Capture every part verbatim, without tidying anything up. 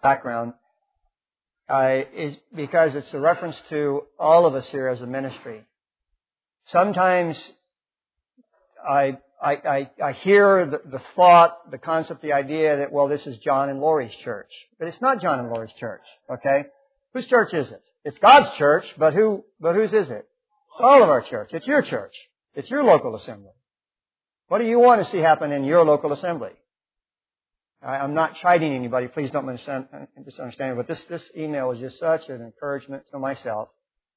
background uh, is because it's a reference to all of us here as a ministry. Sometimes I I, I, I hear the, the thought, the concept, the idea that, well, this is John and Lori's church. But it's not John and Lori's church, okay? Whose church is it? It's God's church, but who, but whose is it? It's all of our church. It's your church. It's your local assembly. What do you want to see happen in your local assembly? I, I'm not chiding anybody. Please don't misunderstand, misunderstand. But this, this email was just such an encouragement to myself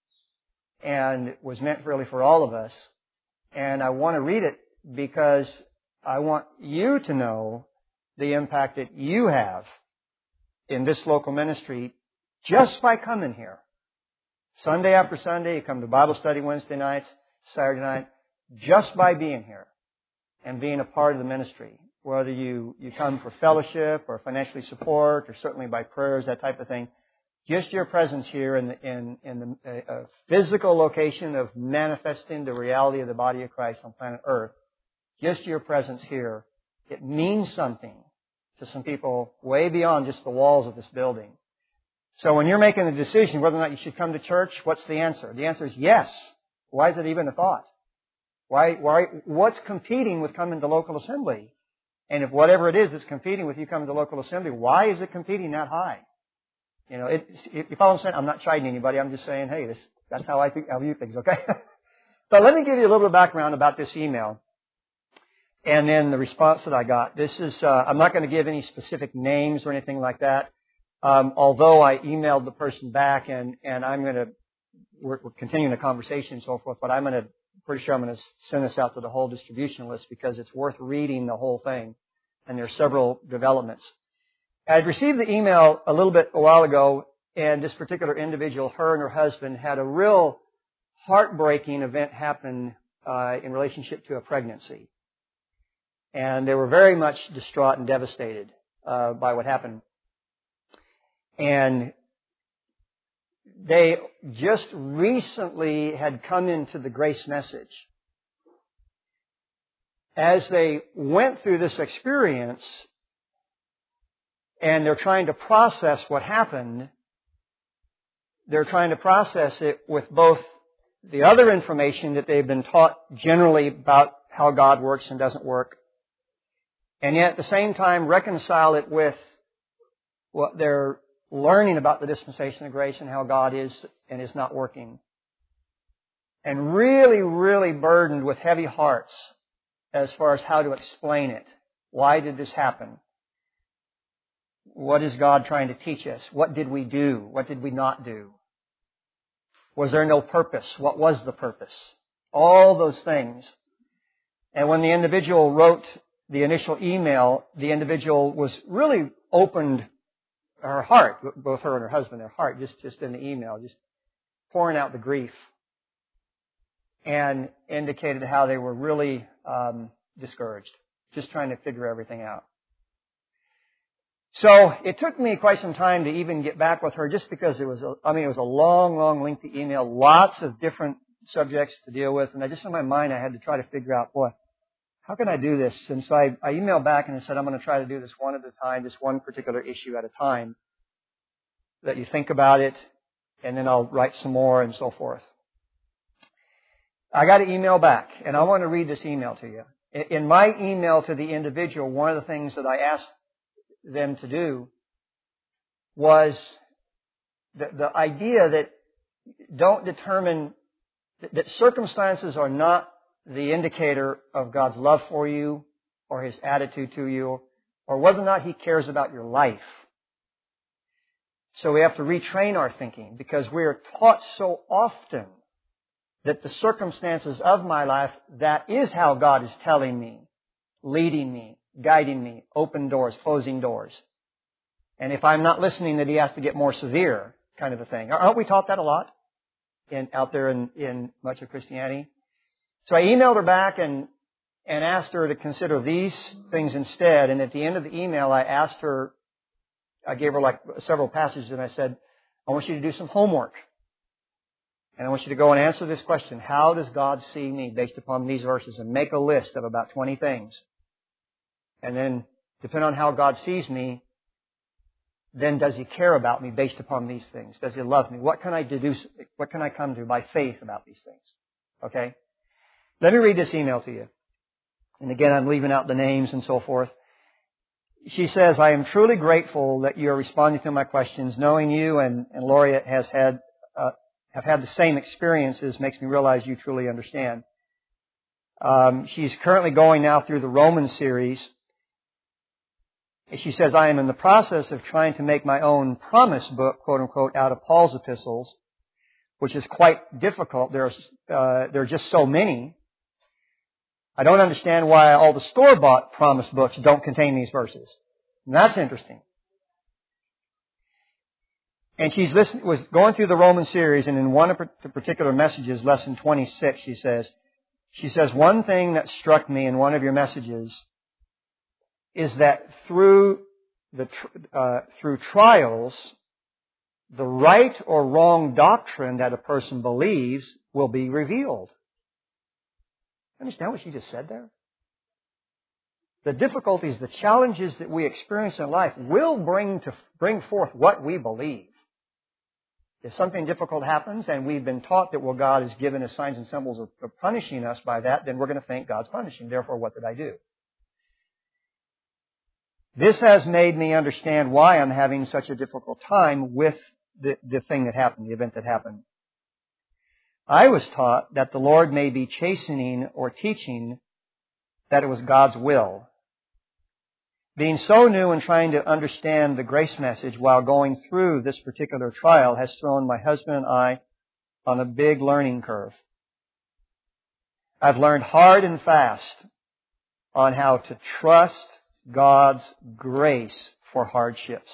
and was meant really for all of us. And I want to read it because I want you to know the impact that you have in this local ministry just by coming here. Sunday after Sunday, you come to Bible study Wednesday nights, Saturday night, just by being here and being a part of the ministry. Whether you, you come for fellowship or financially support or certainly by prayers, that type of thing. Just your presence here in the, in, in the uh, physical location of manifesting the reality of the body of Christ on planet Earth, just your presence here, it means something to some people way beyond just the walls of this building. So when you're making a decision whether or not you should come to church, what's the answer? The answer is yes. Why is it even a thought? Why, why, what's competing with coming to local assembly? And if whatever it is that's competing with you coming to local assembly, why is it competing that high? You know, it, if you follow what I'm saying, I'm not chiding anybody. I'm just saying, hey, this, that's how I, think, I view things, okay? But let me give you a little bit of background about this email and then the response that I got. This is, uh, I'm not going to give any specific names or anything like that, um, although I emailed the person back and, and I'm going to, we're, we're continuing the conversation and so forth, but I'm going to, pretty sure I'm going to send this out to the whole distribution list because it's worth reading the whole thing. And there are several developments. I'd received the email a little bit a while ago, and this particular individual, her and her husband, had a real heartbreaking event happen uh, in relationship to a pregnancy. And they were very much distraught and devastated uh, by what happened. And they just recently had come into the grace message. As they went through this experience, and they're trying to process what happened, they're trying to process it with both the other information that they've been taught generally about how God works and doesn't work, and yet at the same time reconcile it with what they're learning about the dispensation of grace and how God is and is not working. And really, really burdened with heavy hearts as far as how to explain it. Why did this happen? What is God trying to teach us? What did we do? What did we not do? Was there no purpose? What was the purpose? All those things. And when the individual wrote the initial email, the individual was really opened her heart, both her and her husband, their heart, just, just in the email, just pouring out the grief. And indicated how they were really um, discouraged, just trying to figure everything out. So it took me quite some time to even get back with her just because it was, a, I mean, it was a long, long, lengthy email, lots of different subjects to deal with. And I just in my mind, I had to try to figure out, boy, how can I do this? And so I, I emailed back and I said, I'm going to try to do this one at a time, just one particular issue at a time. Let you think about it, and then I'll write some more and so forth. I got an email back, and I want to read this email to you. In my email to the individual, one of the things that I asked them to do was the, the idea that don't determine, that circumstances are not the indicator of God's love for you or His attitude to you or whether or not He cares about your life. So we have to retrain our thinking because we are taught so often that the circumstances of my life, that is how God is telling me, leading me, guiding me, open doors, closing doors. And if I'm not listening, that He has to get more severe, kind of a thing. Aren't we taught that a lot in, out there in, in much of Christianity? So I emailed her back and, and asked her to consider these things instead. And at the end of the email, I asked her, I gave her like several passages and I said, I want you to do some homework. And I want you to go and answer this question. How does God see me based upon these verses? And make a list of about twenty things. And then, depending on how God sees me, then does He care about me based upon these things? Does He love me? What can I deduce? What can I come to by faith about these things? Okay? Let me read this email to you. And again, I'm leaving out the names and so forth. She says, I am truly grateful that you are responding to my questions. Knowing you and, and Laurie has had, uh, have had the same experiences makes me realize you truly understand. Um, she's currently going now through the Romans series. She says, I am in the process of trying to make my own promise book, quote unquote, out of Paul's epistles, which is quite difficult. There's, uh, there are just so many. I don't understand why all the store-bought promise books don't contain these verses. And that's interesting. And she's listening, was going through the Roman series, and in one of the particular messages, lesson twenty-six, she says, she says, one thing that struck me in one of your messages is that through the uh, through trials, the right or wrong doctrine that a person believes will be revealed. Understand what she just said there? The difficulties, the challenges that we experience in life will bring to bring forth what we believe. If something difficult happens and we've been taught that, well, God has given us signs and symbols of, of punishing us by that, then we're going to think God's punishing. Therefore, what did I do? This has made me understand why I'm having such a difficult time with the, the thing that happened, the event that happened. I was taught that the Lord may be chastening or teaching that it was God's will. Being so new and trying to understand the grace message while going through this particular trial has thrown my husband and I on a big learning curve. I've learned hard and fast on how to trust God's grace for hardships.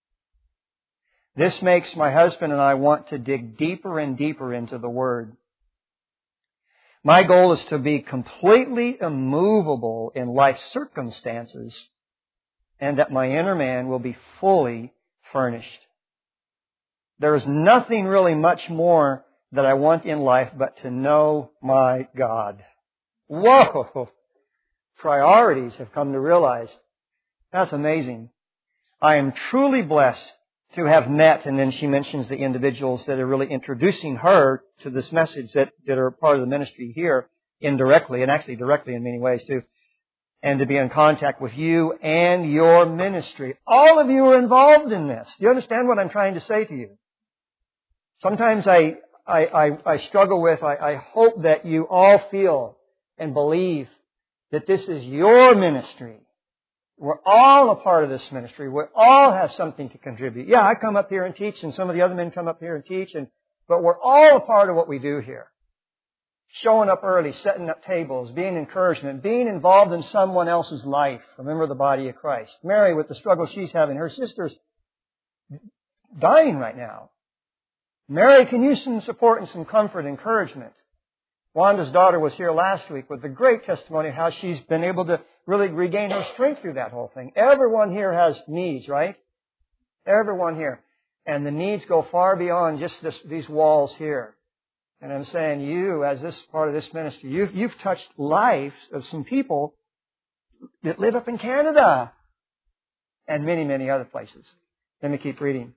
This makes my husband and I want to dig deeper and deeper into the Word. My goal is to be completely immovable in life's circumstances, and that my inner man will be fully furnished. There is nothing really much more that I want in life but to know my God. Whoa! Priorities have come to realize. That's amazing. I am truly blessed to have met, and then she mentions the individuals that are really introducing her to this message that, that are part of the ministry here indirectly, and actually directly in many ways too, and to be in contact with you and your ministry. All of you are involved in this. Do you understand what I'm trying to say to you? Sometimes I, I, I, I struggle with, I, I hope that you all feel and believe that this is your ministry. We're all a part of this ministry. We all have something to contribute. Yeah, I come up here and teach, and some of the other men come up here and teach, and but we're all a part of what we do here. Showing up early, setting up tables, being encouragement, being involved in someone else's life. Remember the body of Christ. Mary, with the struggle she's having, her sister's dying right now. Mary can use some support and some comfort, encouragement. Wanda's daughter was here last week with a great testimony of how she's been able to really regain her strength through that whole thing. Everyone here has needs, right? Everyone here. And the needs go far beyond just this, these walls here. And I'm saying you, as this part of this ministry, you've, you've touched lives of some people that live up in Canada and many, many other places. Let me keep reading.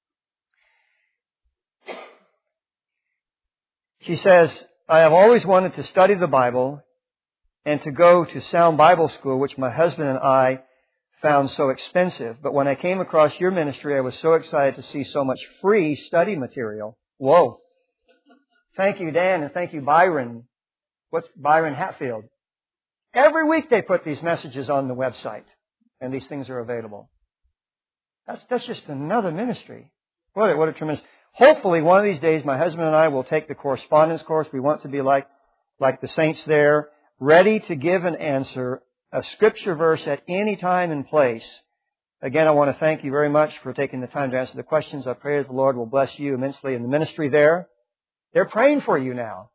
She says, I have always wanted to study the Bible and to go to Sound Bible School, which my husband and I found so expensive. But when I came across your ministry, I was so excited to see so much free study material. Whoa. Thank you, Dan, and thank you, Byron. What's Byron Hatfield? Every week they put these messages on the website, and these things are available. That's, that's just another ministry. What a, what a tremendous... Hopefully, one of these days, my husband and I will take the correspondence course. We want to be like, like the saints there, ready to give an answer, a scripture verse at any time and place. Again, I want to thank you very much for taking the time to answer the questions. I pray that the Lord will bless you immensely in the ministry there. They're praying for you now.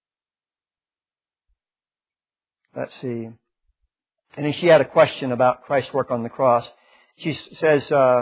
Let's see. And then she had a question about Christ's work on the cross. She says, uh,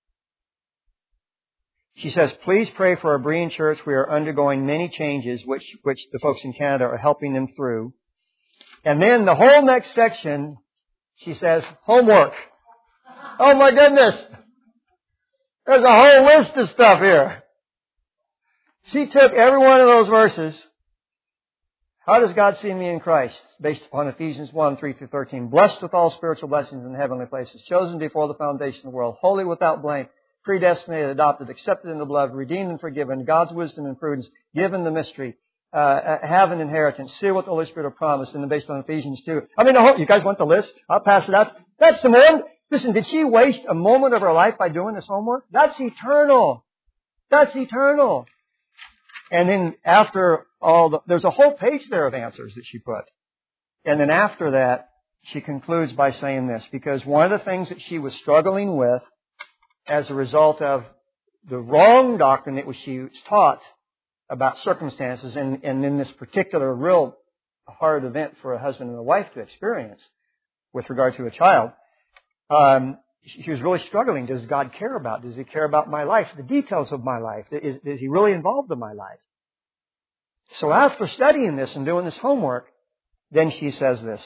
She says, please pray for our Berean church. We are undergoing many changes, which, which the folks in Canada are helping them through. And then the whole next section, she says, homework. Oh my goodness. There's a whole list of stuff here. She took every one of those verses. How does God see me in Christ? Based upon Ephesians one, three through thirteen. Blessed with all spiritual blessings in the heavenly places. Chosen before the foundation of the world. Holy without blame. Predestinated, adopted, accepted in the beloved, redeemed and forgiven. God's wisdom and prudence. Given the mystery. Uh, have an inheritance. Sealed with the Holy Spirit of promise. And then based on Ephesians two. I mean, the whole, you guys want the list? I'll pass it out. That's the one. Listen, did she waste a moment of her life by doing this homework? That's eternal. That's eternal. And then after all, the, there's a whole page there of answers that she put. And then after that, she concludes by saying this, because one of the things that she was struggling with as a result of the wrong doctrine that was she was taught about circumstances, and, and in this particular real hard event for a husband and a wife to experience with regard to a child, um, she was really struggling. Does God care about? Does He care about my life? The details of my life? Is, is He really involved in my life? So after studying this and doing this homework, then she says this.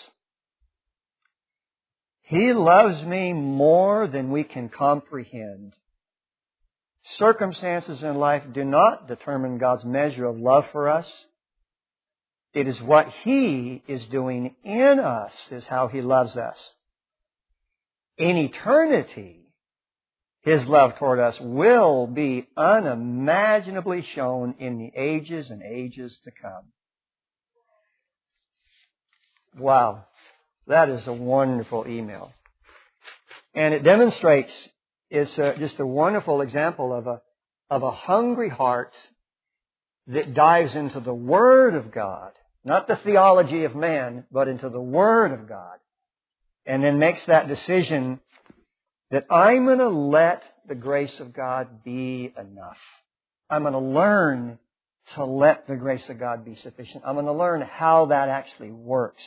He loves me more than we can comprehend. Circumstances in life do not determine God's measure of love for us. It is what He is doing in us is how He loves us. In eternity, His love toward us will be unimaginably shown in the ages and ages to come. Wow. That is a wonderful email. And it demonstrates, it's a, just a wonderful example of a, of a hungry heart that dives into the Word of God, not the theology of man, but into the Word of God. And then makes that decision that I'm going to let the grace of God be enough. I'm going to learn to let the grace of God be sufficient. I'm going to learn how that actually works.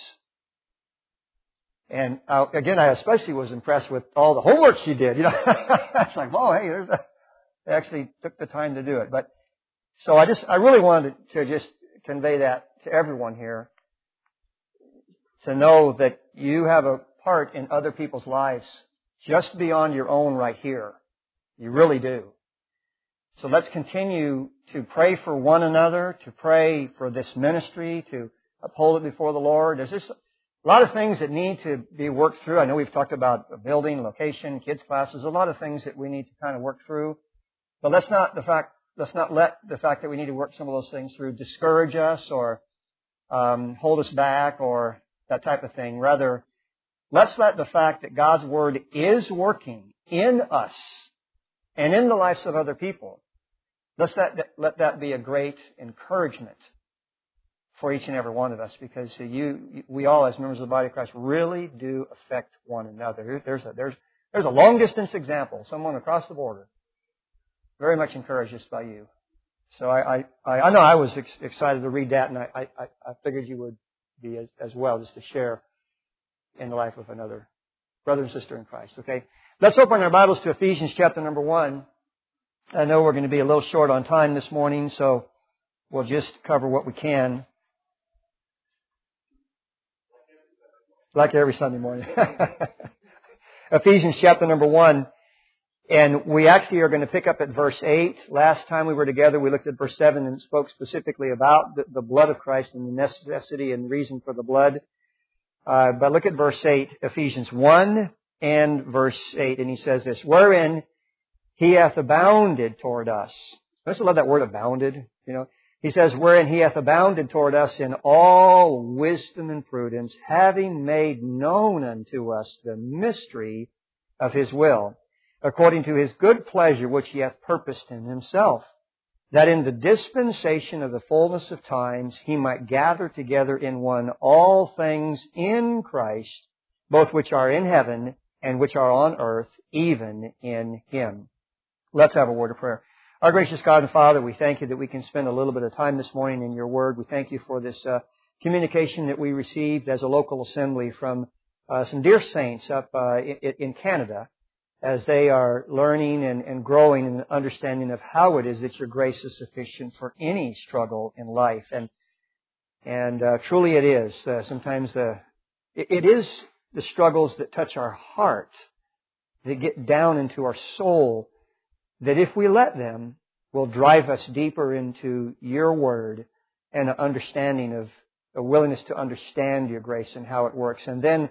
And uh, again, I especially was impressed with all the homework she did. You know, it's like, oh, hey, there's a. They actually took the time to do it. But so I just, I really wanted to just convey that to everyone here, to know that you have a part in other people's lives just beyond your own right here. You really do. So let's continue to pray for one another, to pray for this ministry, to uphold it before the Lord. There's just a lot of things that need to be worked through. I know we've talked about a building, location, kids' classes, a lot of things that we need to kind of work through. But let's not the fact, let's not let the fact that we need to work some of those things through discourage us or um, hold us back or that type of thing. Rather, let's let the fact that God's Word is working in us and in the lives of other people, let's let, let that be a great encouragement for each and every one of us, because you, we all, as members of the body of Christ, really do affect one another. There's a, there's, there's a long distance example, someone across the border, very much encouraged just by you. So I, I, I know I was ex- excited to read that, and I, I, I figured you would be as, as well, just to share in the life of another brother and sister in Christ. Okay, let's open our Bibles to Ephesians chapter number one. I know we're going to be a little short on time this morning, so we'll just cover what we can. Like every Sunday morning. Ephesians chapter number one. And we actually are going to pick up at verse eight. Last time we were together, we looked at verse seven and spoke specifically about the, the blood of Christ and the necessity and reason for the blood. Uh, but look at verse eight, Ephesians one and verse eight. And he says this, wherein He hath abounded toward us. I just love that word abounded, you know. He says, wherein He hath abounded toward us in all wisdom and prudence, having made known unto us the mystery of His will, according to His good pleasure which He hath purposed in Himself, that in the dispensation of the fullness of times He might gather together in one all things in Christ, both which are in heaven and which are on earth, even in Him. Let's have a word of prayer. Our gracious God and Father, we thank You that we can spend a little bit of time this morning in Your Word. We thank You for this uh, communication that we received as a local assembly from uh, some dear saints up uh, in, in Canada, as they are learning and, and growing in the understanding of how it is that Your grace is sufficient for any struggle in life. And and uh, truly it is. Uh, sometimes the it, it is the struggles that touch our heart, that get down into our soul, that if we let them, will drive us deeper into your Word and an understanding of a willingness to understand your grace and how it works, and then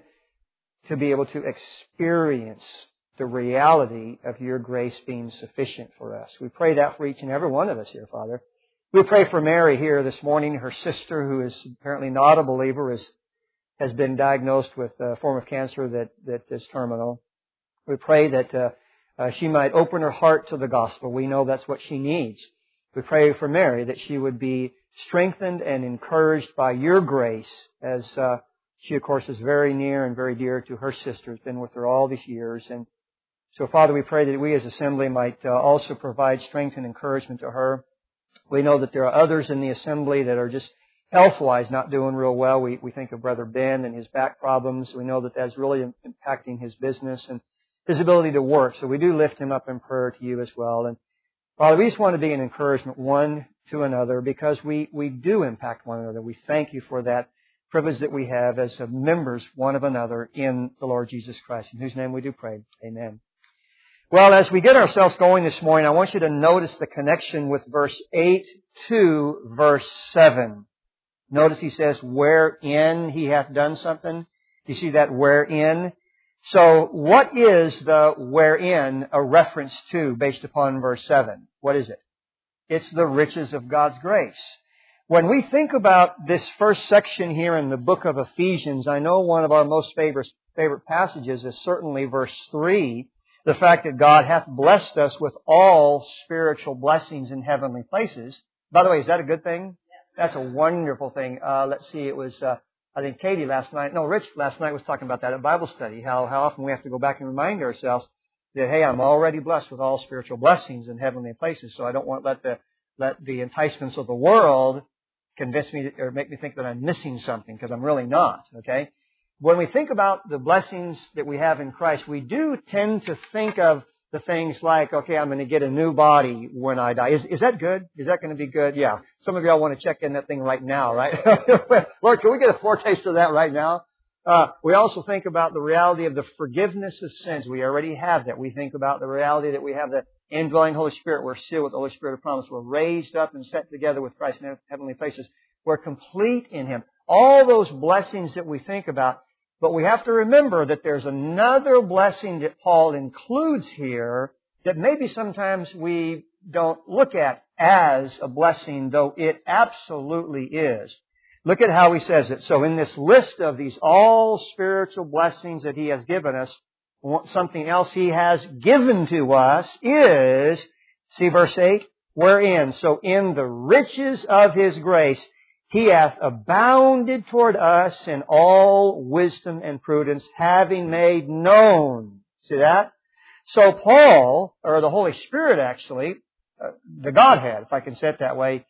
to be able to experience the reality of your grace being sufficient for us. We pray that for each and every one of us here, Father. We pray for Mary here this morning. Her sister, who is apparently not a believer, is, has been diagnosed with a form of cancer that, that is terminal. We pray that uh, uh, she might open her heart to the gospel. We know that's what she needs. We pray for Mary that she would be strengthened and encouraged by your grace, as uh, she, of course, is very near and very dear to her sister, has been with her all these years. And so, Father, we pray that we as Assembly might uh, also provide strength and encouragement to her. We know that there are others in the Assembly that are just health-wise not doing real well. We, we think of Brother Ben and his back problems. We know that that's really impacting his business and his ability to work. So we do lift him up in prayer to you as well. And Father, we just want to be an encouragement one to another, because we, we do impact one another. We thank you for that privilege that we have as members one of another in the Lord Jesus Christ, in whose name we do pray. Amen. Well, as we get ourselves going this morning, I want you to notice the connection with verse eight to verse seven. Notice he says, wherein he hath done something. You see that wherein? So what is the wherein a reference to based upon verse seven? What is it? It's the riches of God's grace. When we think about this first section here in the book of Ephesians, I know one of our most favorite, favorite passages is certainly verse three. The fact that God hath blessed us with all spiritual blessings in heavenly places. By the way, is that a good thing? That's a wonderful thing. Uh, let's see, it was, uh, I think Katie last night, no, Rich last night was talking about that at Bible study, how, how often we have to go back and remind ourselves that, hey, I'm already blessed with all spiritual blessings in heavenly places, so I don't want to let the, let the enticements of the world convince me or make me think that I'm missing something, because I'm really not, okay? When we think about the blessings that we have in Christ, we do tend to think of the things like, okay, I'm going to get a new body when I die. Is, is that good? Is that going to be good? Yeah. Some of y'all want to check in that thing right now, right? Lord, can we get a foretaste of that right now? Uh, we also think about the reality of the forgiveness of sins. We already have that. We think about the reality that we have the indwelling Holy Spirit. We're sealed with the Holy Spirit of promise. We're raised up and set together with Christ in heavenly places. We're complete in Him. All those blessings that we think about. But we have to remember that there's another blessing that Paul includes here that maybe sometimes we don't look at as a blessing, though it absolutely is. Look at how he says it. So in this list of these all spiritual blessings that he has given us, something else he has given to us is, see verse eight, wherein, so in the riches of his grace, he hath abounded toward us in all wisdom and prudence, having made known. See that? So Paul, or the Holy Spirit actually, uh, the Godhead, if I can say it that way,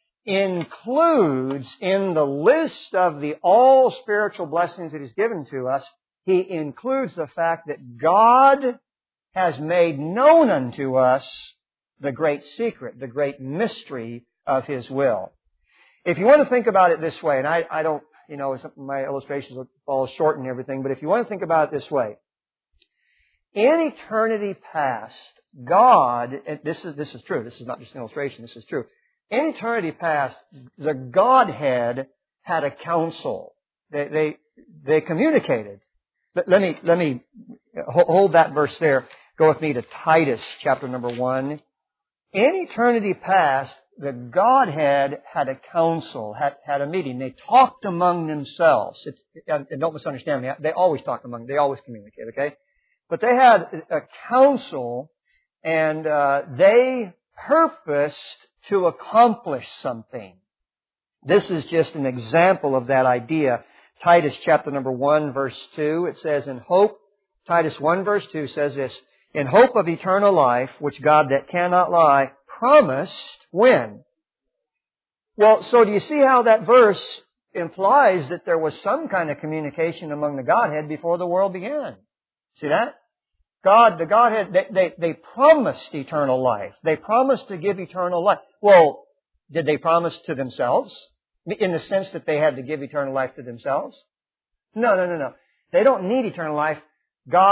includes in the list of the all spiritual blessings that He's given to us, He includes the fact that God has made known unto us the great secret, the great mystery of His will. If you want to think about it this way, and I, I don't, you know, my illustrations will fall short and everything, but if you want to think about it this way, in eternity past, God, and this is, this is true, this is not just an illustration, this is true. In eternity past, the Godhead had a council. They, they, they communicated. Let, let me, let me hold that verse there. Go with me to Titus chapter number one. In eternity past, the Godhead had a council, had, had a meeting. They talked among themselves. It's, and don't misunderstand me. They always talk among, they always communicate, okay? But they had a council, and uh, they purposed to accomplish something. This is just an example of that idea. Titus chapter number one, verse two, it says, in hope, Titus one, verse two says this, in hope of eternal life, which God that cannot lie promised when? Well, so do you see how that verse implies that there was some kind of communication among the Godhead before the world began? See that? God, the Godhead, they, they, they promised eternal life. They promised to give eternal life. Well, did they promise to themselves? In the sense that they had to give eternal life to themselves? No, no, no, no. They don't need eternal life. God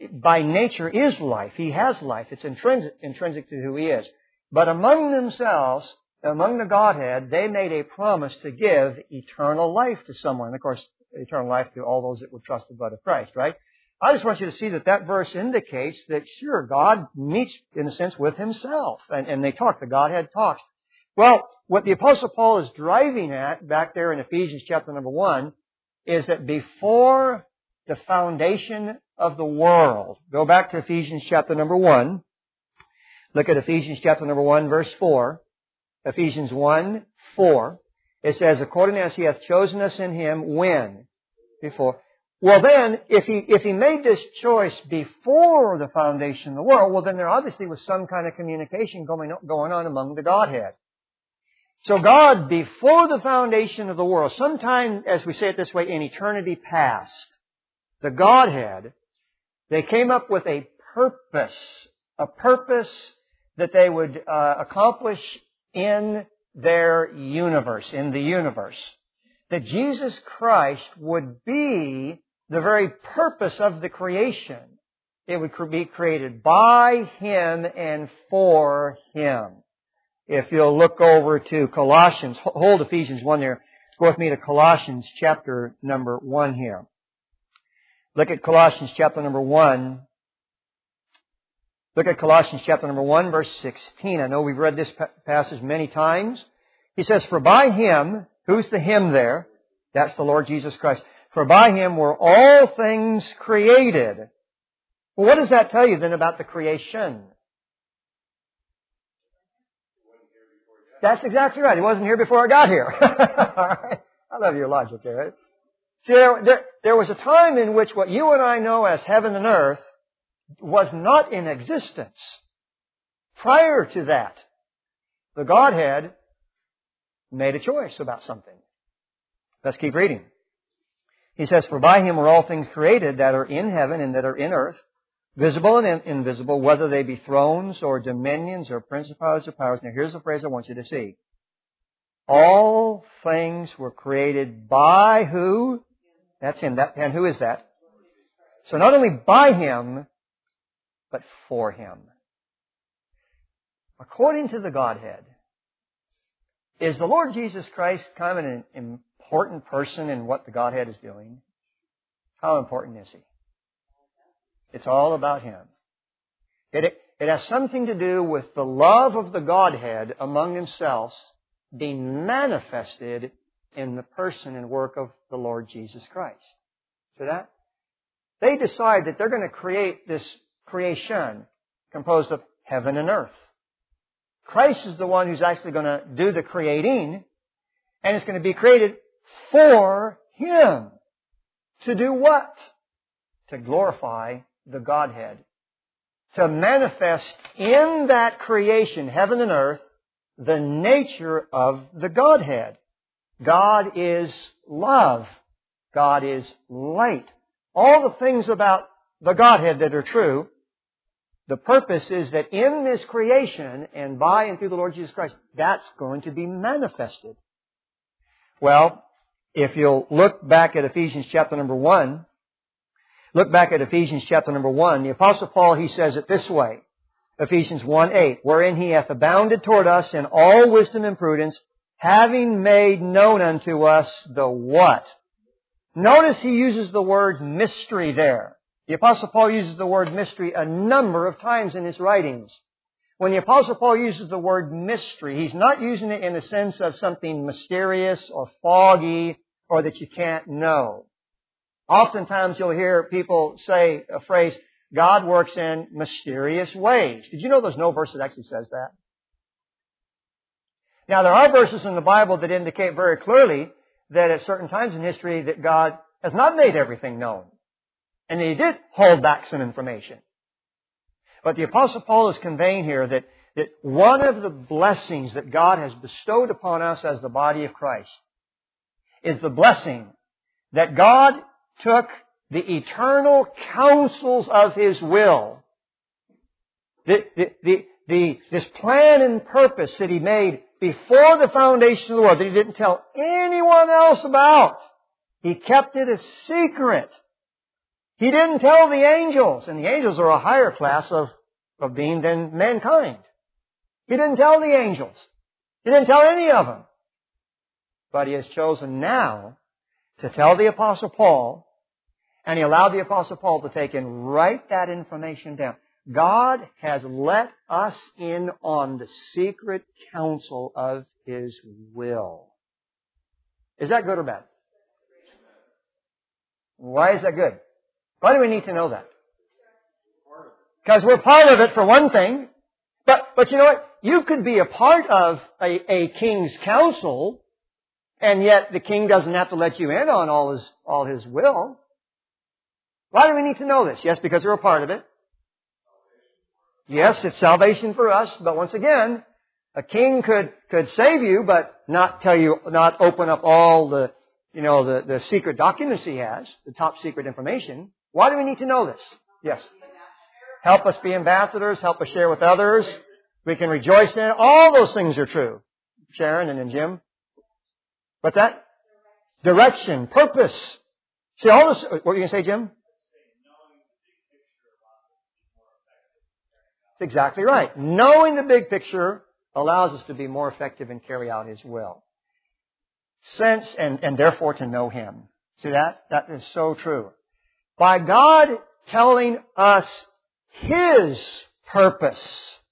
by nature is life. He has life. It's intrinsic, intrinsic to who He is. But among themselves, among the Godhead, they made a promise to give eternal life to someone. And of course, eternal life to all those that would trust the blood of Christ, right? I just want you to see that that verse indicates that, sure, God meets, in a sense, with Himself. And, and they talk. The Godhead talks. Well, what the Apostle Paul is driving at back there in Ephesians chapter number one is that before the foundation of the world, go back to Ephesians chapter number one. Look at Ephesians chapter number one, verse four. Ephesians one, four. It says, according as He hath chosen us in Him, when? Before. Well then, if He, if He made this choice before the foundation of the world, well then there obviously was some kind of communication going, going on among the Godhead. So God, before the foundation of the world, sometime, as we say it this way, in eternity past, the Godhead, they came up with a purpose, a purpose that they would uh, accomplish in their universe, in the universe. That Jesus Christ would be the very purpose of the creation. It would be created by Him and for Him. If you'll look over to Colossians, hold Ephesians one there. Go with me to Colossians chapter number one here. Look at Colossians chapter number one. Look at Colossians chapter number one, verse sixteen. I know we've read this passage many times. He says, for by Him, who's the Him there? That's the Lord Jesus Christ. For by Him were all things created. Well, what does that tell you then about the creation? That's exactly right. He wasn't here before I got here. All right. I love your logic there. See, there, there, there was a time in which what you and I know as heaven and earth was not in existence. Prior to that, the Godhead made a choice about something. Let's keep reading. He says, for by Him were all things created that are in heaven and that are in earth, visible and in- invisible, whether they be thrones or dominions or principalities or powers. Now here's the phrase I want you to see. All things were created by who? That's Him. That, and who is that? So not only by Him, but for Him. According to the Godhead, is the Lord Jesus Christ kind of an important person in what the Godhead is doing? How important is He? It's all about Him. It, it has something to do with the love of the Godhead among themselves being manifested in the person and work of the Lord Jesus Christ. See that? They decide that they're going to create this creation composed of heaven and earth. Christ is the one who's actually going to do the creating, and it's going to be created for Him. To do what? To glorify the Godhead. To manifest in that creation, heaven and earth, the nature of the Godhead. God is love. God is light. All the things about the Godhead that are true, the purpose is that in this creation and by and through the Lord Jesus Christ, that's going to be manifested. Well, if you'll look back at Ephesians chapter number one, look back at Ephesians chapter number one, the Apostle Paul, he says it this way. Ephesians one eight, wherein He hath abounded toward us in all wisdom and prudence, having made known unto us the what? Notice he uses the word mystery there. The Apostle Paul uses the word mystery a number of times in his writings. When the Apostle Paul uses the word mystery, he's not using it in the sense of something mysterious or foggy or that you can't know. Oftentimes you'll hear people say a phrase, God works in mysterious ways. Did you know there's no verse that actually says that? Now there are verses in the Bible that indicate very clearly that at certain times in history that God has not made everything known. And He did hold back some information. But the Apostle Paul is conveying here that, that one of the blessings that God has bestowed upon us as the body of Christ is the blessing that God took the eternal counsels of His will, the, the, the, the, this plan and purpose that He made before the foundation of the world, that He didn't tell anyone else about. He kept it a secret. He didn't tell the angels, and the angels are a higher class of, of being than mankind. He didn't tell the angels. He didn't tell any of them. But He has chosen now to tell the Apostle Paul, and He allowed the Apostle Paul to take and write that information down. God has let us in on the secret counsel of His will. Is that good or bad? Why is that good? Why do we need to know that? Because we're part of it for one thing. But, but you know what? You could be a part of a, a king's counsel, and yet the king doesn't have to let you in on all his, all his will. Why do we need to know this? Yes, because we're a part of it. Yes, it's salvation for us, but once again, a king could, could save you, but not tell you, not open up all the, you know, the, the secret documents he has, the top secret information. Why do we need to know this? Yes. Help us be ambassadors, help us share with others. We can rejoice in it. All those things are true. Sharon and then Jim. What's that? Direction, purpose. See, all this, what were you going to say, Jim? That's exactly right. Knowing the big picture allows us to be more effective and carry out His will. Sense and, and therefore to know Him. See that? That is so true. By God telling us His purpose,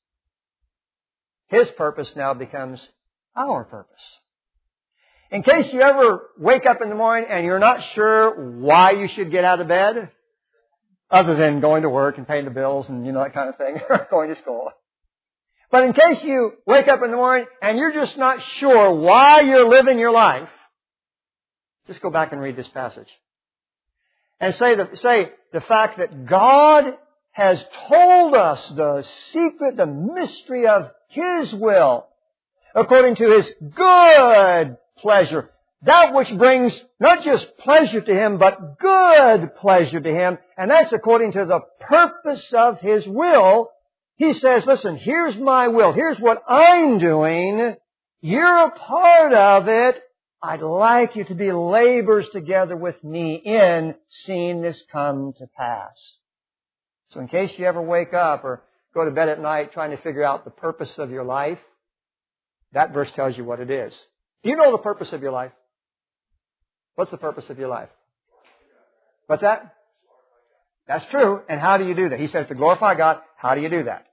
His purpose now becomes our purpose. In case you ever wake up in the morning and you're not sure why you should get out of bed, other than going to work and paying the bills and, you know, that kind of thing, or going to school. But in case you wake up in the morning and you're just not sure why you're living your life, just go back and read this passage. And say the, say the fact that God has told us the secret, the mystery of His will, according to His good pleasure. That which brings not just pleasure to Him, but good pleasure to Him. And that's according to the purpose of His will. He says, listen, here's my will. Here's what I'm doing. You're a part of it. I'd like you to be laborers together with me in seeing this come to pass. So in case you ever wake up or go to bed at night trying to figure out the purpose of your life, that verse tells you what it is. Do you know the purpose of your life? What's the purpose of your life? What's that? That's true. And how do you do that? He says to glorify God. How do you do that?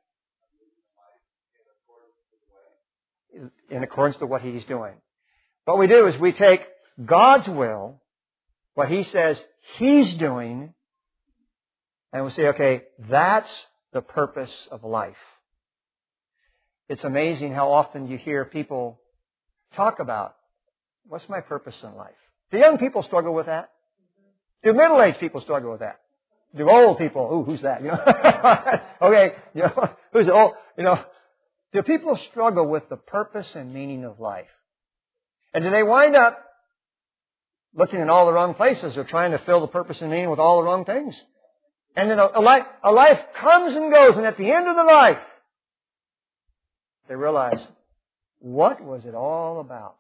In accordance to what He's doing. What we do is we take God's will, what He says He's doing, and we say, okay, that's the purpose of life. It's amazing how often you hear people talk about, what's my purpose in life? Do young people struggle with that? Do middle-aged people struggle with that? Do old people, ooh, who's that? You know? Okay, you know, who's old? You know, do people struggle with the purpose and meaning of life? And do they wind up looking in all the wrong places or trying to fill the purpose and meaning with all the wrong things? And then a, a, life, a life comes and goes, and at the end of the life, they realize, what was it all about?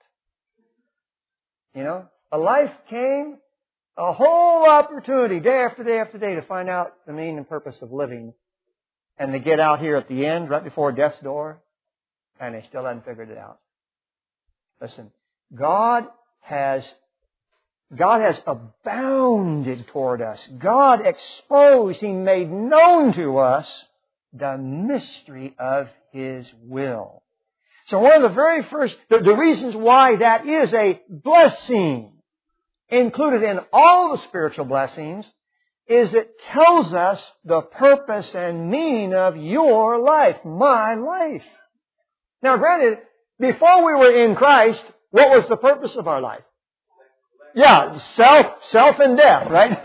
You know, a life came, a whole opportunity, day after day after day, to find out the meaning and purpose of living. And they get out here at the end, right before death's door, and they still haven't figured it out. Listen, God has, God has abounded toward us. God exposed, He made known to us the mystery of His will. So one of the very first, the, the reasons why that is a blessing, included in all the spiritual blessings, is it tells us the purpose and meaning of your life, my life. Now granted, before we were in Christ, what was the purpose of our life? Yeah, self, self and death, right?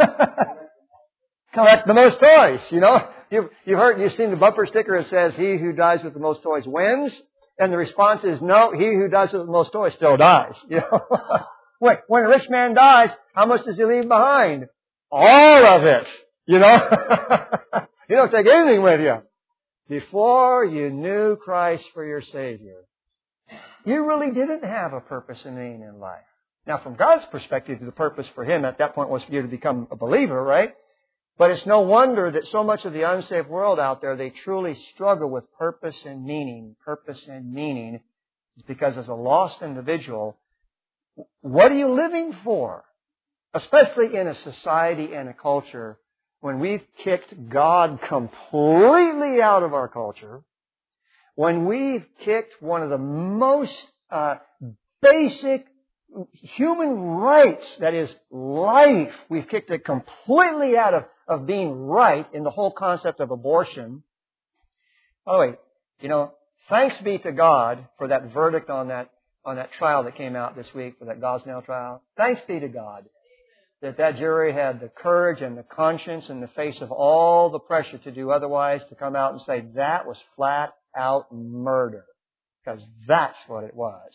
Collect the most toys, you know. You've, you've heard, you've seen the bumper sticker that says, he who dies with the most toys wins. And the response is, no, he who dies with the most toys still dies. You know? Wait, when a rich man dies, how much does he leave behind? All of it. You know? You don't take anything with you. Before you knew Christ for your Savior, you really didn't have a purpose and meaning in life. Now, from God's perspective, the purpose for Him at that point was for you to become a believer, right? But it's no wonder that so much of the unsaved world out there, they truly struggle with purpose and meaning. Purpose and meaning is because as a lost individual, what are you living for? Especially in a society and a culture when we've kicked God completely out of our culture, when we've kicked one of the most uh, basic human rights, that is life, we've kicked it completely out of, of being right in the whole concept of abortion. By the way, you know, thanks be to God for that verdict on that on that trial that came out this week, for that Gosnell trial. Thanks be to God that that jury had the courage and the conscience in the face of all the pressure to do otherwise, to come out and say that was flat out murder. Because that's what it was.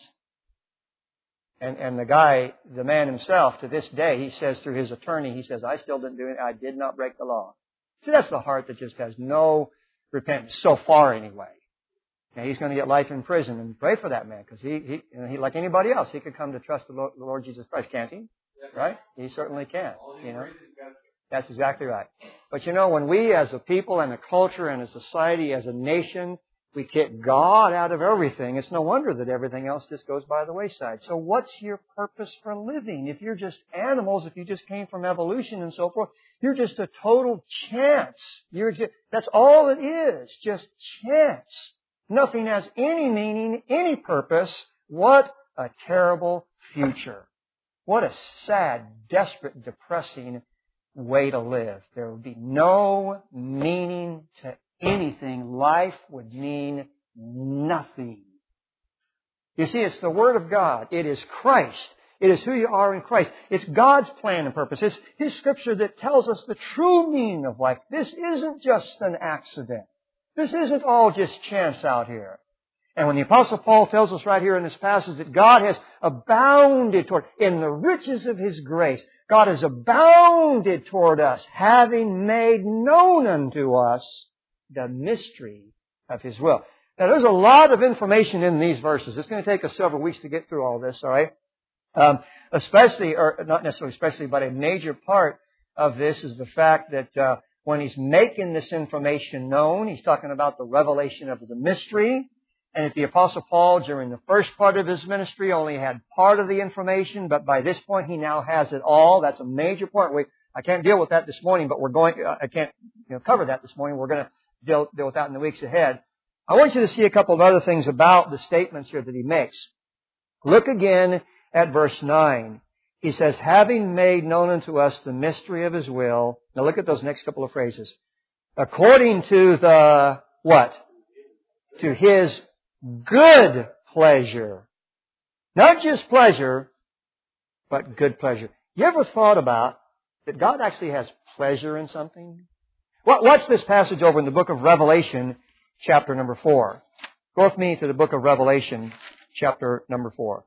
And, and the guy, the man himself, to this day, he says through his attorney, he says, I still didn't do it. I did not break the law. See, that's the heart that just has no repentance, so far anyway. Now, he's going to get life in prison, and pray for that man, because he, he, you know, he, like anybody else, he could come to trust the Lord, the Lord Jesus Christ, can't he? Right? He certainly can. You know, that's exactly right. But you know, when we as a people and a culture and a society, as a nation, we kick God out of everything, it's no wonder that everything else just goes by the wayside. So what's your purpose for living? If you're just animals, if you just came from evolution and so forth, you're just a total chance. You're just, that's all it is, just chance. Nothing has any meaning, any purpose. What a terrible future. What a sad, desperate, depressing way to live. There would be no meaning to anything. Life would mean nothing. You see, it's the Word of God. It is Christ. It is who you are in Christ. It's God's plan and purpose. It's His Scripture that tells us the true meaning of life. This isn't just an accident. This isn't all just chance out here. And when the Apostle Paul tells us right here in this passage that God has abounded toward, in the riches of His grace, God has abounded toward us, having made known unto us the mystery of His will. Now, there's a lot of information in these verses. It's going to take us several weeks to get through all this, all right? Um, especially, or not necessarily especially, but a major part of this is the fact that uh, when he's making this information known, he's talking about the revelation of the mystery. And if the Apostle Paul, during the first part of his ministry, only had part of the information, but by this point he now has it all. That's a major point. We, I can't deal with that this morning, but we're going. I can't you know, cover that this morning. We're going to deal, deal with that in the weeks ahead. I want you to see a couple of other things about the statements here that he makes. Look again at verse nine. He says, having made known unto us the mystery of His will. Now look at those next couple of phrases. According to the what? To His good pleasure. Not just pleasure, but good pleasure. You ever thought about that God actually has pleasure in something? Well, watch this passage over in the book of Revelation, chapter number four. Go with me to the book of Revelation, chapter number four.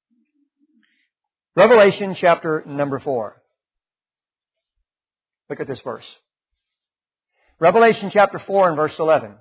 Revelation, chapter number four. Look at this verse. Revelation, chapter four and verse eleven.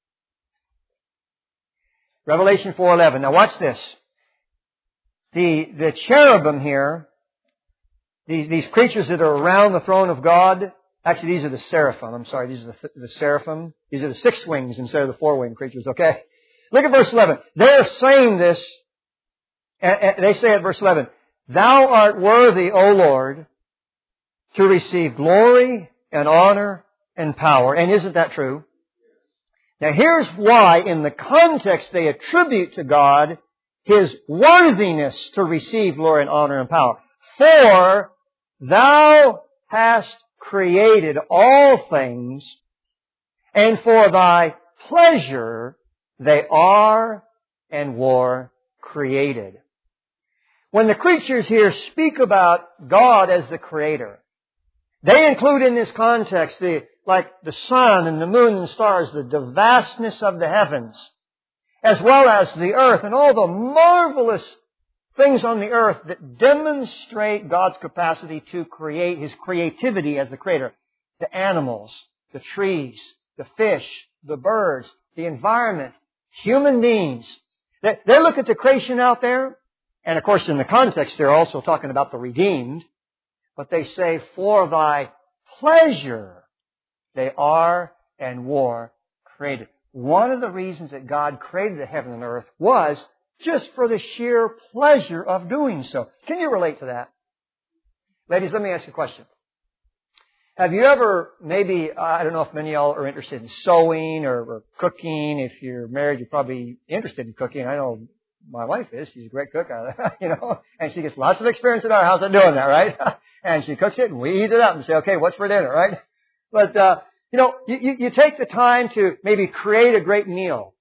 Revelation four eleven. Now watch this. The, the cherubim here, these, these creatures that are around the throne of God, actually these are the seraphim, I'm sorry, these are the, the seraphim. These are the six wings instead of the four winged creatures, okay? Look at verse eleven. They're saying this, and, and they say at verse eleven, Thou art worthy, O Lord, to receive glory and honor and power. And isn't that true? Now here's why, in the context, they attribute to God His worthiness to receive glory and honor and power. For Thou hast created all things, and for Thy pleasure they are and were created. When the creatures here speak about God as the Creator, they include in this context the like the sun and the moon and stars, the, the vastness of the heavens, as well as the earth and all the marvelous things on the earth that demonstrate God's capacity to create, His creativity as the Creator. The animals, the trees, the fish, the birds, the environment, human beings. They, they look at the creation out there, and of course in the context they're also talking about the redeemed, but they say, for Thy pleasure They are and were created. One of the reasons that God created the heaven and earth was just for the sheer pleasure of doing so. Can you relate to that? Ladies, let me ask you a question. Have you ever, maybe, I don't know if many of y'all are interested in sewing or, or cooking. If you're married, you're probably interested in cooking. I know my wife is. She's a great cook, you know, and she gets lots of experience in our house at doing that, right? And she cooks it and we eat it up and say, okay, what's for dinner, right? But, uh, you know, you, you, you take the time to maybe create a great meal.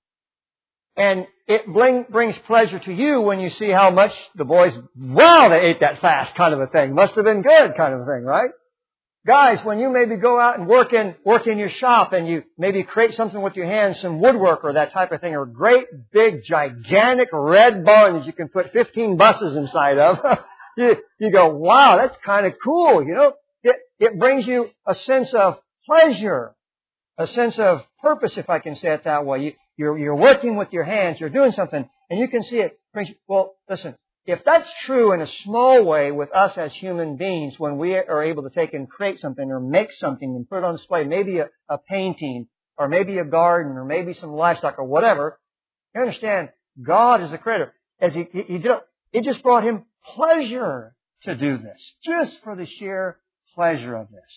And it bring, brings pleasure to you when you see how much the boys, wow, they ate that fast kind of a thing. Must have been good kind of a thing, right? Guys, when you maybe go out and work in, work in your shop and you maybe create something with your hands, some woodwork or that type of thing, or a great big gigantic red barn that you can put fifteen buses inside of, you, you go, wow, that's kind of cool, you know? It, it brings you a sense of pleasure, a sense of purpose, if I can say it that way. You, you're, you're working with your hands, you're doing something, and you can see it brings you, well, listen, if that's true in a small way with us as human beings, when we are able to take and create something or make something and put it on display, maybe a, a painting or maybe a garden or maybe some livestock or whatever, you understand, God is the creator. As he, he, he did, it just brought him pleasure to do this, just for the sheer pleasure of this.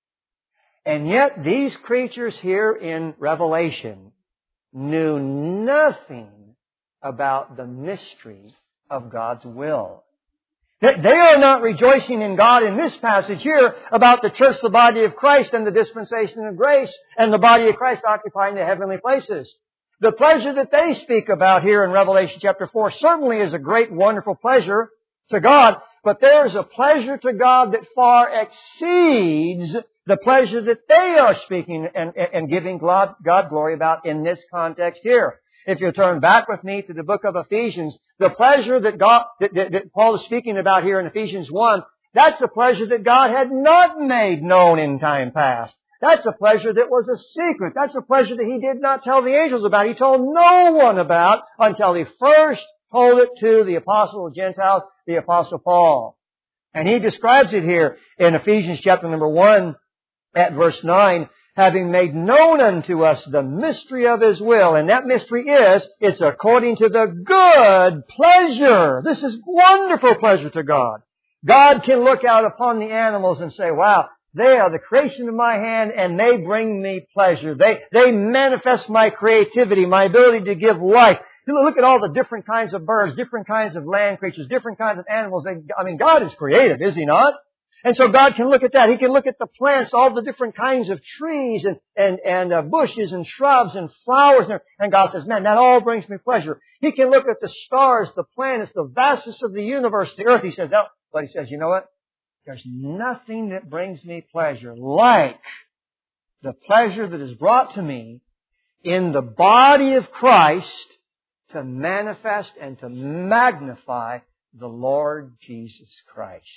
And yet these creatures here in Revelation knew nothing about the mystery of God's will. They are not rejoicing in God in this passage here about the church, the body of Christ, and the dispensation of grace, and the body of Christ occupying the heavenly places. The pleasure that they speak about here in Revelation chapter four certainly is a great, wonderful pleasure to God, but there is a pleasure to God that far exceeds the pleasure that they are speaking and, and giving God, God glory about in this context here. If you turn back with me to the book of Ephesians, the pleasure that God, that, that, that Paul is speaking about here in Ephesians one, that's a pleasure that God had not made known in time past. That's a pleasure that was a secret. That's a pleasure that He did not tell the angels about. He told no one about until He first told it to the apostle of Gentiles, the apostle Paul. And he describes it here in Ephesians chapter number one at verse nine. Having made known unto us the mystery of His will. And that mystery is, it's according to the good pleasure. This is wonderful pleasure to God. God can look out upon the animals and say, wow, they are the creation of my hand and they bring me pleasure. They, they manifest my creativity, my ability to give life. Look at all the different kinds of birds, different kinds of land creatures, different kinds of animals. They, I mean, God is creative, is He not? And so God can look at that. He can look at the plants, all the different kinds of trees and, and, and uh, bushes and shrubs and flowers. And, and God says, man, that all brings me pleasure. He can look at the stars, the planets, the vastness of the universe, the earth. He says, oh, but He says, you know what? There's nothing that brings me pleasure like the pleasure that is brought to me in the body of Christ to manifest and to magnify the Lord Jesus Christ.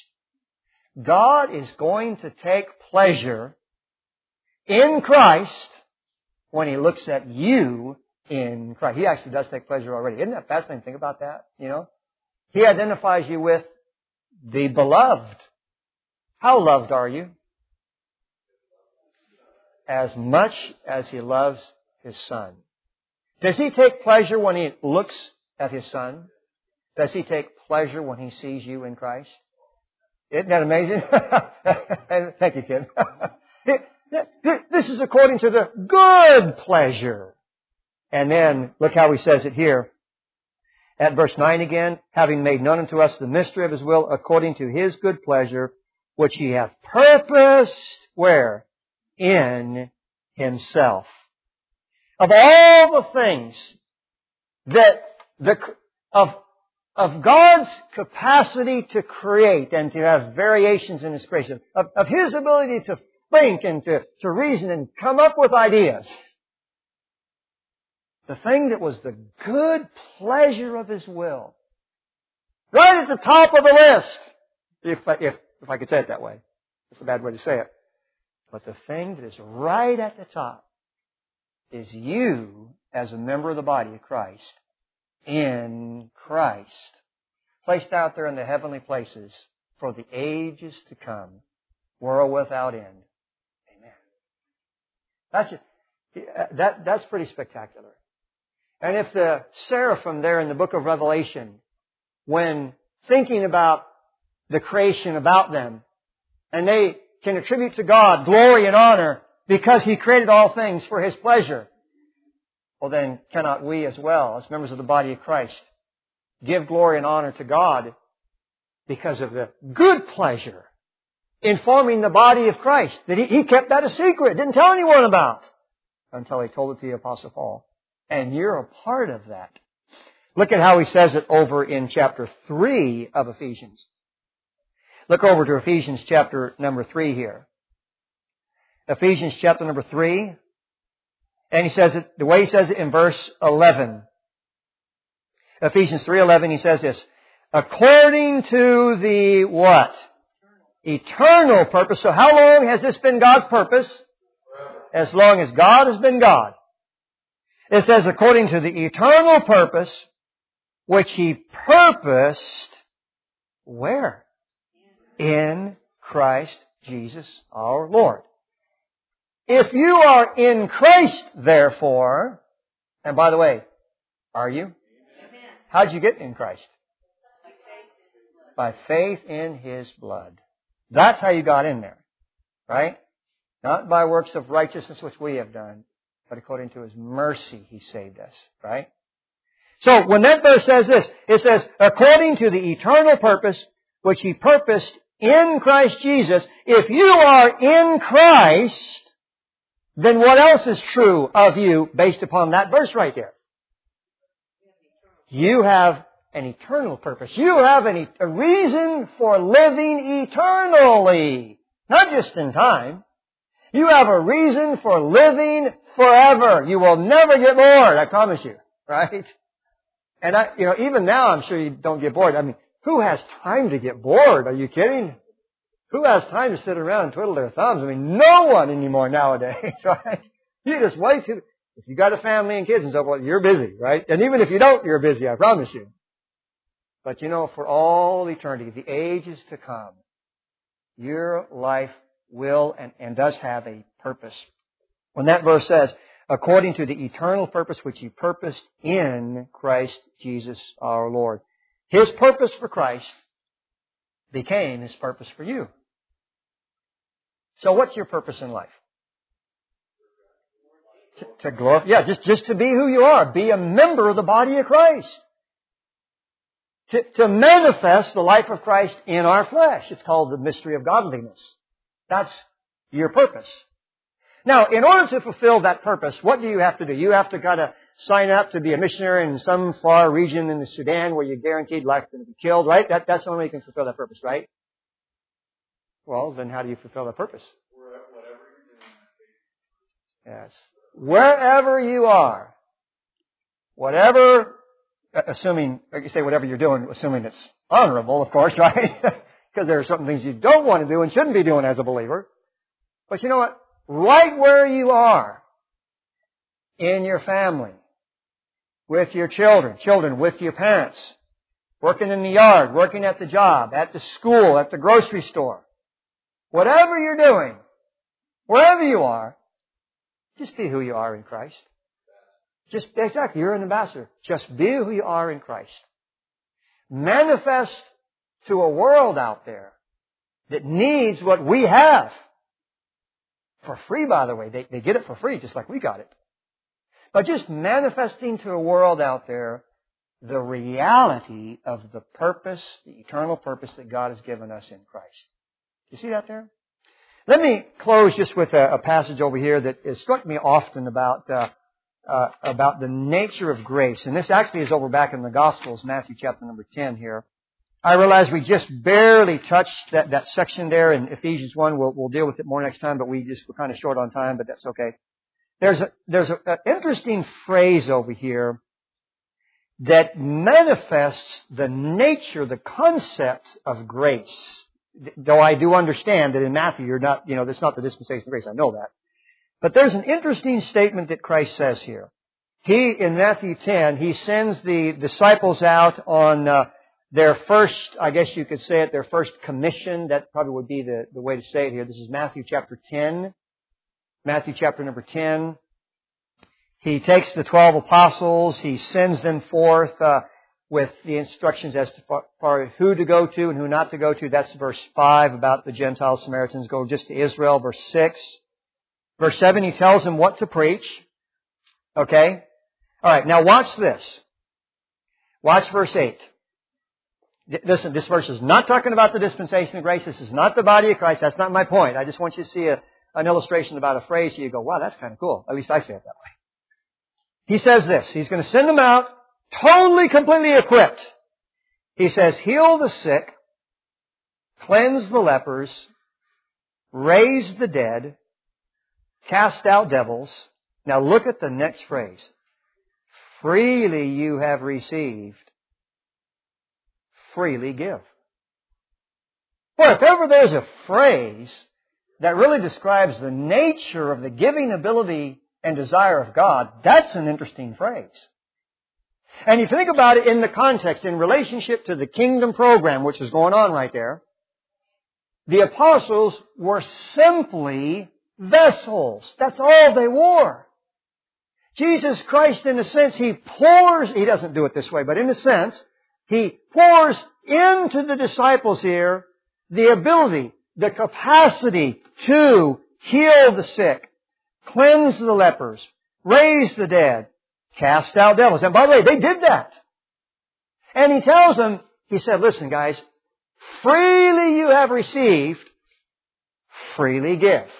God is going to take pleasure in Christ when He looks at you in Christ. He actually does take pleasure already. Isn't that fascinating? Think about that, you know? He identifies you with the beloved. How loved are you? As much as He loves His Son. Does He take pleasure when He looks at His Son? Does He take pleasure when He sees you in Christ? Isn't that amazing? Thank you, Kim. This is according to the good pleasure. And then, look how He says it here. At verse nine again, having made known unto us the mystery of His will according to His good pleasure, which He hath purposed, where? In Himself. Of all the things that the, of Of God's capacity to create and to have variations in His creation, of, of His ability to think and to, to reason and come up with ideas, the thing that was the good pleasure of His will, right at the top of the list, if I, if, if I could say it that way. That's a bad way to say it. But the thing that is right at the top is you as a member of the body of Christ in Christ, placed out there in the heavenly places for the ages to come, world without end. Amen. That's, that, that's pretty spectacular. And if the seraphim there in the book of Revelation, when thinking about the creation about them, and they can attribute to God glory and honor because He created all things for His pleasure, well then cannot we as well, as members of the body of Christ, give glory and honor to God because of the good pleasure in forming the body of Christ, that He, he kept that a secret, didn't tell anyone about, until He told it to the Apostle Paul. And you're a part of that. Look at how he says it over in chapter three of Ephesians. Look over to Ephesians chapter number three here. Ephesians chapter number three. And he says it, the way he says it in verse eleven. Ephesians three eleven, he says this. According to the what? Eternal purpose. So how long has this been God's purpose? As long as God has been God. It says according to the eternal purpose which He purposed, where? In Christ Jesus our Lord. If you are in Christ, therefore, and by the way, are you? Amen. How did you get in Christ? By faith in His blood. That's how you got in there. Right? Not by works of righteousness which we have done, but according to His mercy He saved us. Right? So when that verse says this, it says, according to the eternal purpose which He purposed in Christ Jesus, if you are in Christ, then what else is true of you based upon that verse right there? You have an eternal purpose. You have an, a reason for living eternally. Not just in time. You have a reason for living forever. You will never get bored, I promise you. Right? And I, you know, even now I'm sure you don't get bored. I mean, who has time to get bored? Are you kidding? Who has time to sit around and twiddle their thumbs? I mean, no one anymore nowadays, right? You just wait till, if you got a family and kids and so forth, you're busy, right? And even if you don't, you're busy, I promise you. But you know, for all eternity, the ages to come, your life will and, and does have a purpose. When that verse says, according to the eternal purpose which He purposed in Christ Jesus our Lord. His purpose for Christ became His purpose for you. So what's your purpose in life? To, to glorify, yeah, just, just to be who you are. Be a member of the body of Christ. To, to manifest the life of Christ in our flesh. It's called the mystery of godliness. That's your purpose. Now, in order to fulfill that purpose, what do you have to do? You have to kind of sign up to be a missionary in some far region in the Sudan where you're guaranteed life going to be killed, right? That, that's the only way you can fulfill that purpose, right? Well, then how do you fulfill that purpose? Whatever you're doing. Yes. Wherever you are, whatever, assuming, like you say, whatever you're doing, assuming it's honorable, of course, right? Because there are certain things you don't want to do and shouldn't be doing as a believer. But you know what? Right where you are, in your family, with your children, children with your parents, working in the yard, working at the job, at the school, at the grocery store, whatever you're doing, wherever you are, just be who you are in Christ. Just, exactly, you're an ambassador. Just be who you are in Christ. Manifest to a world out there that needs what we have. For free, by the way. They, they get it for free, just like we got it. But just manifesting to a world out there the reality of the purpose, the eternal purpose that God has given us in Christ. You see that there? Let me close just with a, a passage over here that has struck me often about uh, uh, about the nature of grace. And this actually is over back in the Gospels, Matthew chapter number ten here. I realize we just barely touched that, that section there in Ephesians one. We'll, we'll deal with it more next time, but we just we're kind of short on time, but that's okay. There's a, there's an interesting phrase over here that manifests the nature, the concept of grace. Though I do understand that in Matthew you're not, you know, that's not the dispensation of grace. I know that. But there's an interesting statement that Christ says here. He, in Matthew ten, He sends the disciples out on uh, their first, I guess you could say it, their first commission. That probably would be the, the way to say it here. This is Matthew chapter ten. Matthew chapter number ten. He takes the twelve apostles, he sends them forth uh, with the instructions as to far, far who to go to and who not to go to. That's verse five about the Gentile Samaritans go just to Israel. Verse six. Verse seven, he tells them what to preach. Okay? Alright, now watch this. Watch verse eight. Listen, this verse is not talking about the dispensation of grace. This is not the body of Christ. That's not my point. I just want you to see a, an illustration about a phrase. You go, wow, that's kind of cool. At least I say it that way. He says this. He's going to send them out totally, completely equipped. He says, heal the sick, cleanse the lepers, raise the dead, cast out devils. Now look at the next phrase. Freely you have received, freely give. Well, if ever there's a phrase that really describes the nature of the giving ability and desire of God, that's an interesting phrase. And if you think about it in the context, in relationship to the kingdom program which is going on right there, the apostles were simply vessels. That's all they were. Jesus Christ, in a sense, He pours, He doesn't do it this way, but in a sense, He pours into the disciples here the ability, the capacity to heal the sick, cleanse the lepers, raise the dead, cast out devils. And by the way, they did that. And He tells them, He said, listen guys, freely you have received, freely give.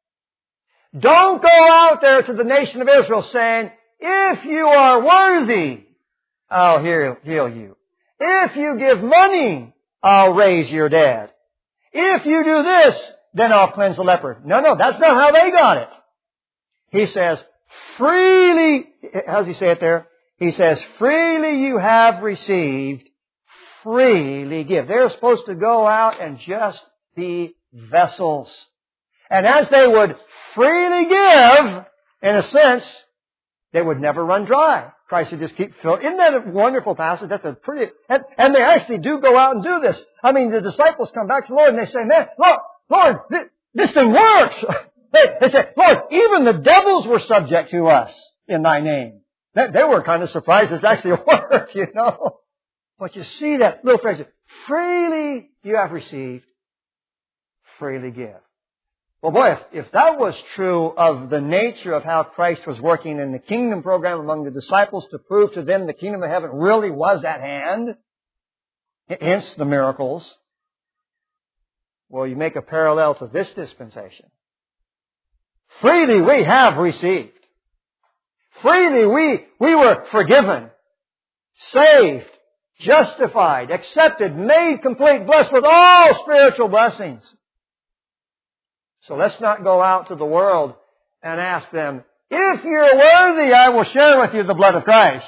Don't go out there to the nation of Israel saying, if you are worthy, I'll heal, heal you. If you give money, I'll raise your dead. If you do this, then I'll cleanse the leper. No, no, that's not how they got it. He says, freely, how does he say it there? He says, freely you have received, freely give. They're supposed to go out and just be vessels. And as they would freely give, in a sense, they would never run dry. Christ would just keep filling. Isn't that a wonderful passage? That's a pretty, and, and they actually do go out and do this. I mean, the disciples come back to the Lord and they say, man, Lord, Lord, this, this thing works. They, they say, Lord, even the devils were subject to us in Thy name. They, they were kind of surprised this actually worked, you know. But you see that little phrase, freely you have received, freely give. Well, boy, if, if that was true of the nature of how Christ was working in the kingdom program among the disciples to prove to them the kingdom of heaven really was at hand, hence the miracles, well, you make a parallel to this dispensation. Freely we have received. Freely we, we were forgiven, saved, justified, accepted, made complete, blessed with all spiritual blessings. So let's not go out to the world and ask them, if you're worthy, I will share with you the blood of Christ.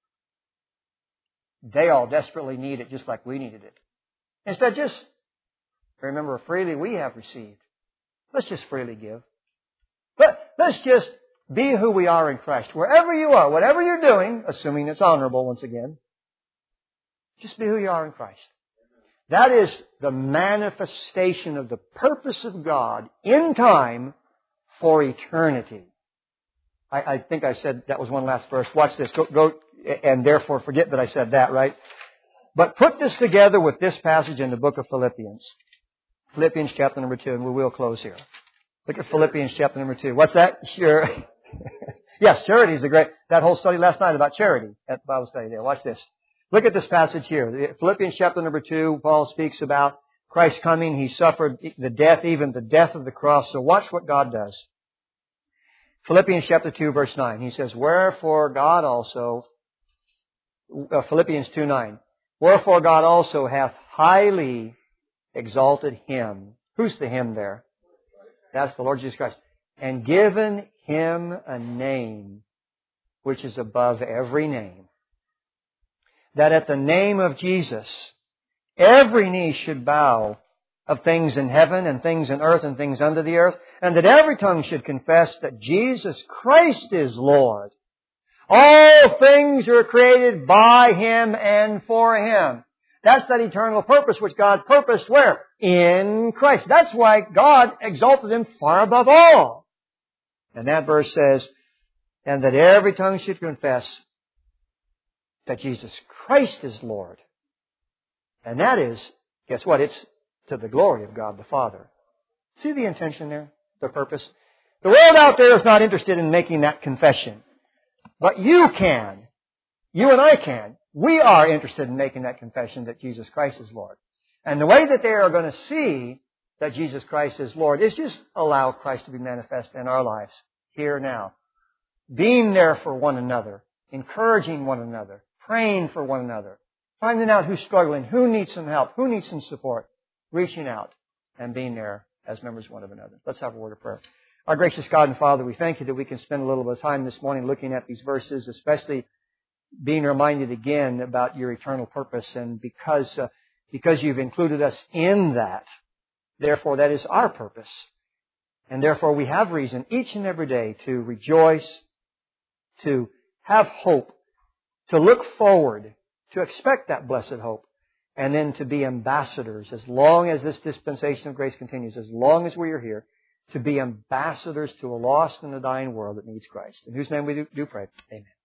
They all desperately need it just like we needed it. Instead, just remember, freely we have received. Let's just freely give. But let's just be who we are in Christ. Wherever you are, whatever you're doing, assuming it's honorable once again, just be who you are in Christ. That is the manifestation of the purpose of God in time for eternity. I, I think I said that was one last verse. Watch this. Go, go, and therefore forget that I said that, right? But put this together with this passage in the book of Philippians. Philippians chapter number two, and we will close here. Look at Philippians chapter number two. What's that? Sure. Yes, charity is a great, that whole study last night about charity at the Bible study there. Watch this. Look at this passage here. Philippians chapter number two, Paul speaks about Christ coming. He suffered the death, even the death of the cross. So watch what God does. Philippians chapter two, verse nine. He says, wherefore God also, uh, Philippians two nine, wherefore God also hath highly exalted Him. Who's the Him there? That's the Lord Jesus Christ. And given Him a name which is above every name, that at the name of Jesus, every knee should bow of things in heaven and things in earth and things under the earth, and that every tongue should confess that Jesus Christ is Lord. All things are created by Him and for Him. That's that eternal purpose which God purposed where? In Christ. That's why God exalted Him far above all. And that verse says, and that every tongue should confess that Jesus Christ is Lord. And that is, guess what? It's to the glory of God the Father. See the intention there? The purpose? The world out there is not interested in making that confession. But you can. You and I can. We are interested in making that confession that Jesus Christ is Lord. And the way that they are going to see that Jesus Christ is Lord is just allow Christ to be manifest in our lives, here now. Being there for one another, encouraging one another, praying for one another, finding out who's struggling, who needs some help, who needs some support, reaching out and being there as members one of another. Let's have a word of prayer. Our gracious God and Father, we thank you that we can spend a little bit of time this morning looking at these verses, especially being reminded again about your eternal purpose. And because, uh, because you've included us in that, therefore that is our purpose. And therefore we have reason each and every day to rejoice, to have hope, to look forward, to expect that blessed hope, and then to be ambassadors as long as this dispensation of grace continues, as long as we are here, to be ambassadors to a lost and a dying world that needs Christ. In whose name we do, do pray. Amen.